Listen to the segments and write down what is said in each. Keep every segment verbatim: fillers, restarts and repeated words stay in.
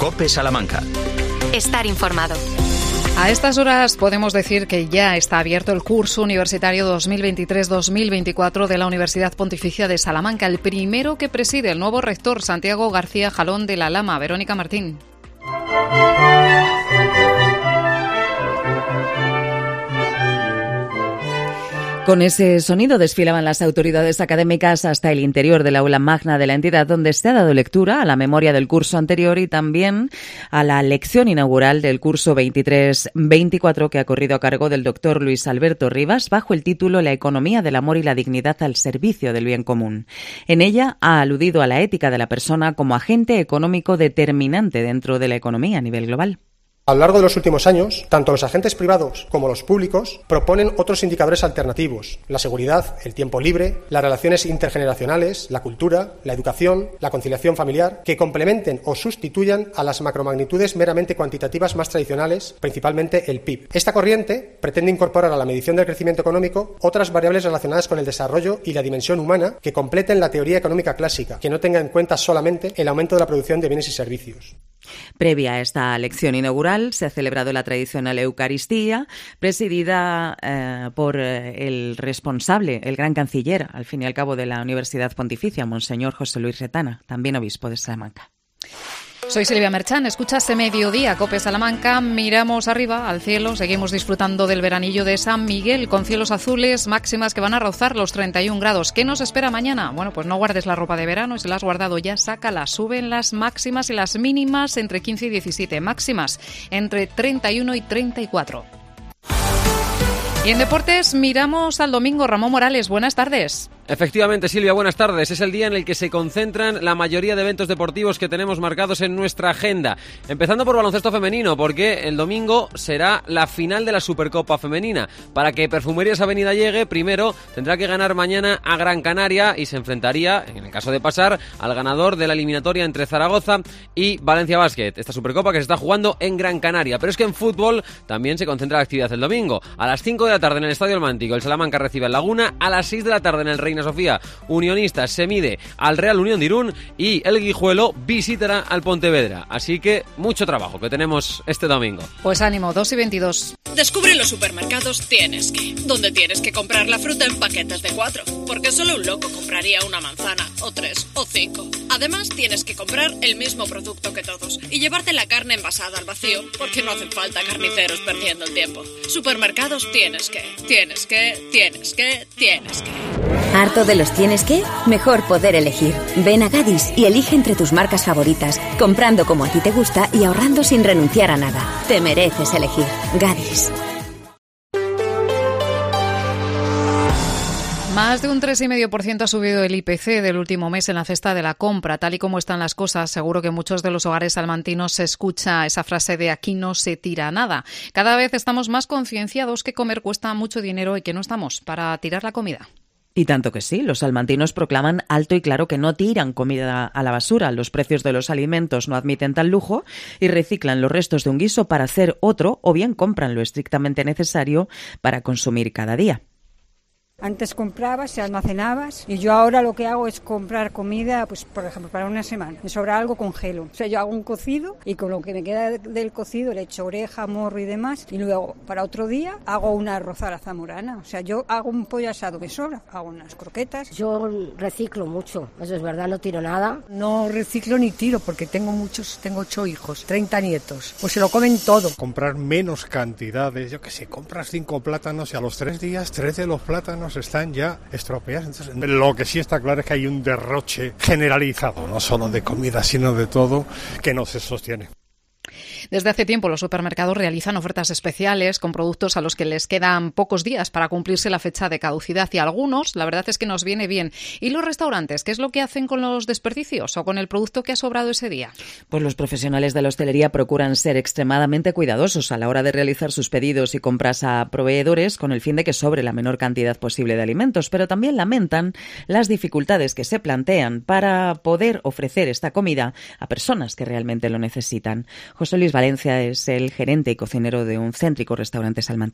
COPE Salamanca. Estar informado. A estas horas podemos decir que ya está abierto el curso universitario dos mil veintitrés dos mil veinticuatro de la Universidad Pontificia de Salamanca, el primero que preside el nuevo rector Santiago García Jalón de la Lama. Verónica Martín. Con ese sonido desfilaban las autoridades académicas hasta el interior del aula magna de la entidad, donde se ha dado lectura a la memoria del curso anterior y también a la lección inaugural del curso veintitrés veinticuatro que ha corrido a cargo del doctor Luis Alberto Rivas bajo el título La economía del amor y la dignidad al servicio del bien común. En ella ha aludido a la ética de la persona como agente económico determinante dentro de la economía a nivel global. A lo largo de los últimos años, tanto los agentes privados como los públicos proponen otros indicadores alternativos: la seguridad, el tiempo libre, las relaciones intergeneracionales, la cultura, la educación, la conciliación familiar, que complementen o sustituyan a las macromagnitudes meramente cuantitativas más tradicionales, principalmente el P I B. Esta corriente pretende incorporar a la medición del crecimiento económico otras variables relacionadas con el desarrollo y la dimensión humana que completen la teoría económica clásica, que no tenga en cuenta solamente el aumento de la producción de bienes y servicios. Previa a esta lección inaugural se ha celebrado la tradicional Eucaristía, presidida eh, por eh, el responsable, el gran canciller, al fin y al cabo, de la Universidad Pontificia, Monseñor José Luis Retana, también obispo de Salamanca. Soy Silvia Merchán, escuchas Mediodía, COPE Salamanca. Miramos arriba al cielo, seguimos disfrutando del veranillo de San Miguel con cielos azules, máximas que van a rozar los treinta y un grados. ¿Qué nos espera mañana? Bueno, pues no guardes la ropa de verano, si la has guardado ya, sácala. Suben las máximas y las mínimas entre quince y diecisiete, máximas entre treinta y uno y treinta y cuatro. Y en deportes miramos al domingo. Ramón Morales, buenas tardes. Efectivamente, Silvia, buenas tardes. Es el día en el que se concentran la mayoría de eventos deportivos que tenemos marcados en nuestra agenda. Empezando por baloncesto femenino, porque el domingo será la final de la Supercopa Femenina. Para que Perfumerías Avenida llegue, primero tendrá que ganar mañana a Gran Canaria y se enfrentaría, en el caso de pasar, al ganador de la eliminatoria entre Zaragoza y Valencia Basket. Esta Supercopa que se está jugando en Gran Canaria. Pero es que en fútbol también se concentra la actividad el domingo. A las cinco de la tarde en el Estadio Almántico, el Salamanca recibe al Laguna. A las seis de la tarde en el Reina Sofía, Unionistas se mide al Real Unión de Irún y el Guijuelo visitará al Pontevedra. Así que mucho trabajo que tenemos este domingo. Pues ánimo, dos y veintidós. Descubre los supermercados Tienes Que, donde tienes que comprar la fruta en paquetes de cuatro, porque solo un loco compraría una manzana, o tres, o cinco. Además, tienes que comprar el mismo producto que todos y llevarte la carne envasada al vacío, porque no hacen falta carniceros perdiendo el tiempo. Supermercados Tienes Que, tienes que, tienes que, tienes que. ¿Harto de los tienes que? Mejor poder elegir. Ven a Gadis y elige entre tus marcas favoritas, comprando como a ti te gusta y ahorrando sin renunciar a nada. Te mereces elegir. Gadis. Más de un tres coma cinco por ciento ha subido el I P C del último mes en la cesta de la compra. Tal y como están las cosas, seguro que en muchos de los hogares salmantinos se escucha esa frase de aquí no se tira nada. Cada vez estamos más concienciados que comer cuesta mucho dinero y que no estamos para tirar la comida. Y tanto que sí, los salmantinos proclaman alto y claro que no tiran comida a la basura. Los precios de los alimentos no admiten tal lujo y reciclan los restos de un guiso para hacer otro o bien compran lo estrictamente necesario para consumir cada día. Antes comprabas y almacenabas y yo ahora lo que hago es comprar comida, pues por ejemplo para una semana. Me sobra algo, congelo. O sea, yo hago un cocido y con lo que me queda del cocido le echo oreja, morro y demás. Y luego para otro día hago una arroz a la zamorana. O sea, yo hago un pollo asado que sobra, hago unas croquetas. Yo reciclo mucho, eso es verdad, no tiro nada. No reciclo ni tiro porque tengo muchos, tengo ocho hijos, treinta nietos. Pues se lo comen todo. Comprar menos cantidades, yo que sé, compras cinco plátanos y a los tres días, tres de los plátanos están ya estropeados. Entonces, lo que sí está claro es que hay un derroche generalizado, no solo de comida, sino de todo, que no se sostiene. Desde hace tiempo los supermercados realizan ofertas especiales con productos a los que les quedan pocos días para cumplirse la fecha de caducidad y a algunos, la verdad es que nos viene bien. ¿Y los restaurantes? ¿Qué es lo que hacen con los desperdicios o con el producto que ha sobrado ese día? Pues los profesionales de la hostelería procuran ser extremadamente cuidadosos a la hora de realizar sus pedidos y compras a proveedores con el fin de que sobre la menor cantidad posible de alimentos, pero también lamentan las dificultades que se plantean para poder ofrecer esta comida a personas que realmente lo necesitan. José Luis Valencia es el gerente y cocinero de un céntrico restaurante salmantino.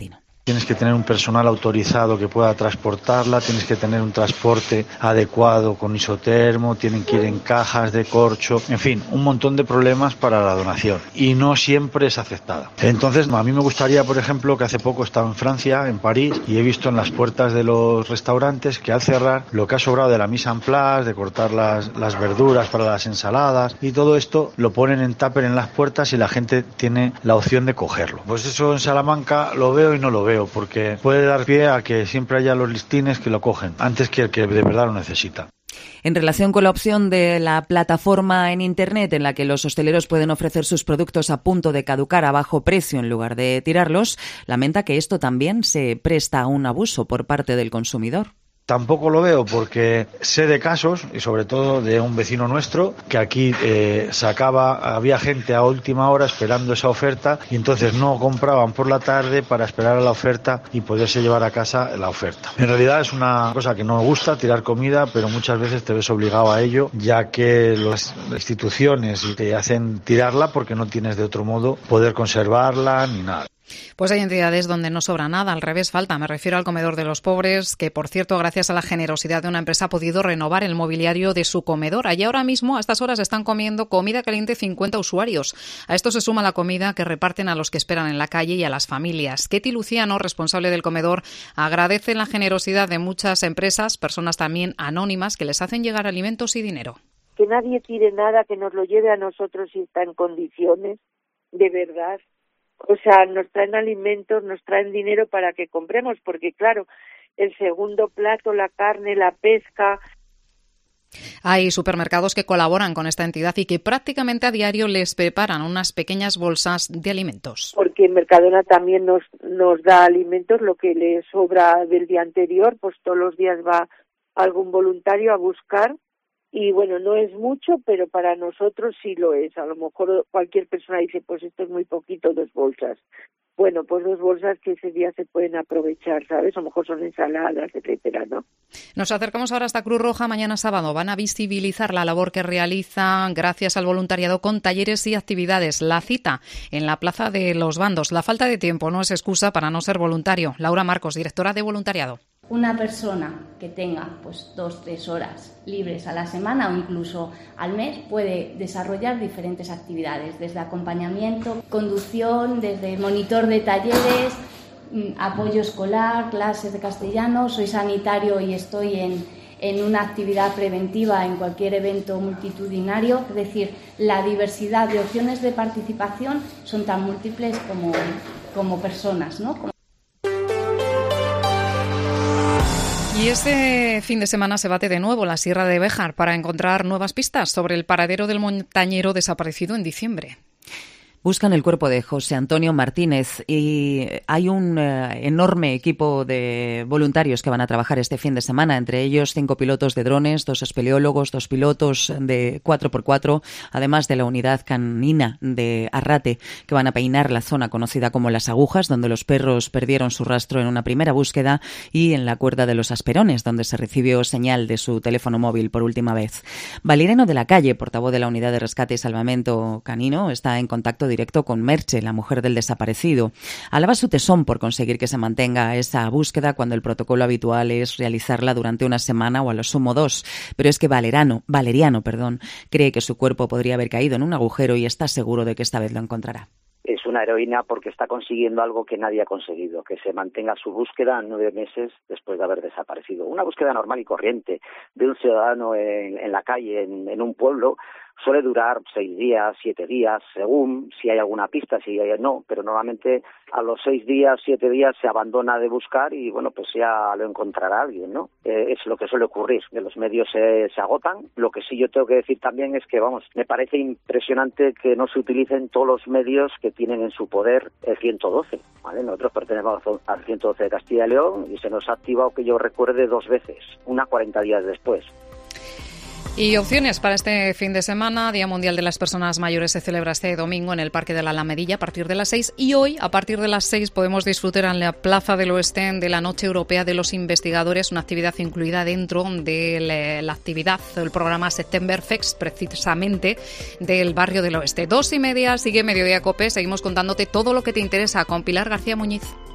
Tienes que tener un personal autorizado que pueda transportarla, tienes que tener un transporte adecuado con isotermo, tienen que ir en cajas de corcho, en fin, un montón de problemas para la donación y no siempre es aceptada. Entonces, a mí me gustaría, por ejemplo, que hace poco estaba en Francia, en París, y he visto en las puertas de los restaurantes que al cerrar lo que ha sobrado de la mise en place, de cortar las, las verduras para las ensaladas y todo esto lo ponen en tupper en las puertas y la gente tiene la opción de cogerlo. Pues eso en Salamanca lo veo y no lo veo, porque puede dar pie a que siempre haya los listines que lo cogen antes que el que de verdad lo necesita. En relación con la opción de la plataforma en Internet en la que los hosteleros pueden ofrecer sus productos a punto de caducar a bajo precio en lugar de tirarlos, lamenta que esto también se presta a un abuso por parte del consumidor. Tampoco lo veo porque sé de casos, y sobre todo de un vecino nuestro, que aquí eh, sacaba, había gente a última hora esperando esa oferta y entonces no compraban por la tarde para esperar a la oferta y poderse llevar a casa la oferta. En realidad es una cosa que no me gusta, tirar comida, pero muchas veces te ves obligado a ello, ya que las instituciones te hacen tirarla porque no tienes de otro modo poder conservarla ni nada. Pues hay entidades donde no sobra nada, al revés falta. Me refiero al comedor de los pobres, que por cierto, gracias a la generosidad de una empresa ha podido renovar el mobiliario de su comedor. Allí ahora mismo, a estas horas, están comiendo comida caliente cincuenta usuarios. A esto se suma la comida que reparten a los que esperan en la calle y a las familias. Ketty Luciano, responsable del comedor, agradece la generosidad de muchas empresas, personas también anónimas, que les hacen llegar alimentos y dinero. Que nadie tire nada, que nos lo lleve a nosotros si está en condiciones, de verdad. O sea, nos traen alimentos, nos traen dinero para que compremos, porque claro, el segundo plato, la carne, la pesca. Hay supermercados que colaboran con esta entidad y que prácticamente a diario les preparan unas pequeñas bolsas de alimentos. Porque Mercadona también nos, nos da alimentos, lo que le sobra del día anterior, pues todos los días va algún voluntario a buscar. Y bueno, no es mucho, pero para nosotros sí lo es. A lo mejor cualquier persona dice, pues esto es muy poquito, dos bolsas. Bueno, pues dos bolsas que ese día se pueden aprovechar, ¿sabes? A lo mejor son ensaladas, etcétera, ¿no? Nos acercamos ahora hasta Cruz Roja. Mañana sábado van a visibilizar la labor que realizan gracias al voluntariado con talleres y actividades. La cita en la Plaza de los Bandos. La falta de tiempo no es excusa para no ser voluntario. Laura Marcos, directora de voluntariado. Una persona que tenga pues dos, tres horas libres a la semana o incluso al mes puede desarrollar diferentes actividades, desde acompañamiento, conducción, desde monitor de talleres, apoyo escolar, clases de castellano. Soy sanitario y estoy en, en una actividad preventiva en cualquier evento multitudinario. Es decir, la diversidad de opciones de participación son tan múltiples como, como personas, ¿no? Como Y este fin de semana se bate de nuevo la Sierra de Béjar para encontrar nuevas pistas sobre el paradero del montañero desaparecido en diciembre. Buscan el cuerpo de José Antonio Martínez y hay un eh, enorme equipo de voluntarios que van a trabajar este fin de semana, entre ellos cinco pilotos de drones, dos espeleólogos, dos pilotos de cuatro por cuatro, además de la unidad canina de Arrate, que van a peinar la zona conocida como Las Agujas, donde los perros perdieron su rastro en una primera búsqueda, y en la Cuerda de los Asperones, donde se recibió señal de su teléfono móvil por última vez. Valeriano de la Calle, portavoz de la Unidad de Rescate y Salvamento Canino, está en contacto directo con Merche, la mujer del desaparecido. Alaba su tesón por conseguir que se mantenga esa búsqueda cuando el protocolo habitual es realizarla durante una semana o a lo sumo dos. Pero es que Valeriano, Valeriano, perdón, cree que su cuerpo podría haber caído en un agujero y está seguro de que esta vez lo encontrará. Es una heroína porque está consiguiendo algo que nadie ha conseguido, que se mantenga su búsqueda nueve meses después de haber desaparecido. Una búsqueda normal y corriente de un ciudadano en, en la calle, en, en un pueblo, suele durar seis días, siete días, según si hay alguna pista, si hay, no, pero normalmente a los seis días, siete días se abandona de buscar y bueno, pues ya lo encontrará alguien, ¿no? Eh, es lo que suele ocurrir, que los medios se, se agotan. Lo que sí yo tengo que decir también es que, vamos, me parece impresionante que no se utilicen todos los medios que tienen en su poder el ciento doce, ¿vale? Nosotros pertenecemos al ciento doce de Castilla y León y se nos ha activado, que yo recuerde, dos veces, una cuarenta días después. Y opciones para este fin de semana. Día Mundial de las Personas Mayores se celebra este domingo en el Parque de la Alamedilla a partir de las seis, y hoy a partir de las seis podemos disfrutar en la Plaza del Oeste de la Noche Europea de los Investigadores, una actividad incluida dentro de la actividad del programa Septemberfest, precisamente del barrio del Oeste. Dos y media, sigue Mediodía Cope, seguimos contándote todo lo que te interesa con Pilar García Muñiz.